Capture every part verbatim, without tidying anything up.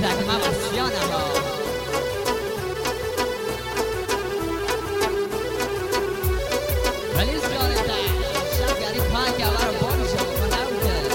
زنی من وسیانم ها ولی جان در شب گری پنگ گوه رو با میشه بکن نبوده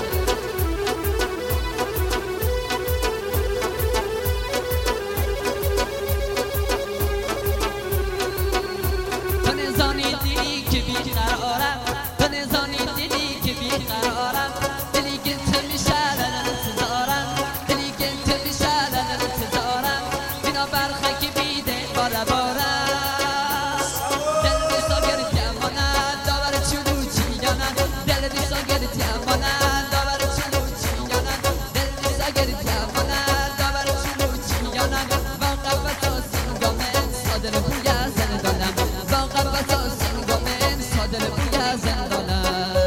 تو نزانی دیدی که بیقرارم تو نزانی دیدی که بیقرارم دلی که تو میشه لن انتظارم دلی که تو میشه لن انتظارم بینا برخه که بیده باره بارم دل دیسا گرتی امانه داور چلو چیانه دل دیسا گرتی امانه داور چلو چیانه دل دیسا گرتی امانه داور چلو چیانه با قفتا سنگامن صادر بویا زندانم با قفتا سنگامن صادر بویا زندانم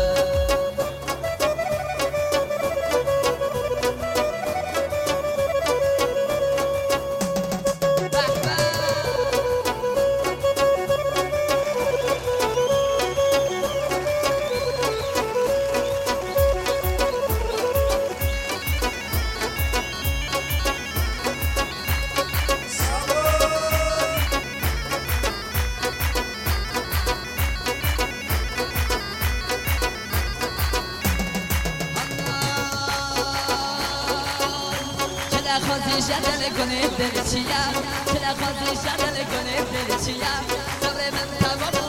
خواهی شدل کنه دل چیم چرا خواهی شدل کنه دل چیم صبر من تمام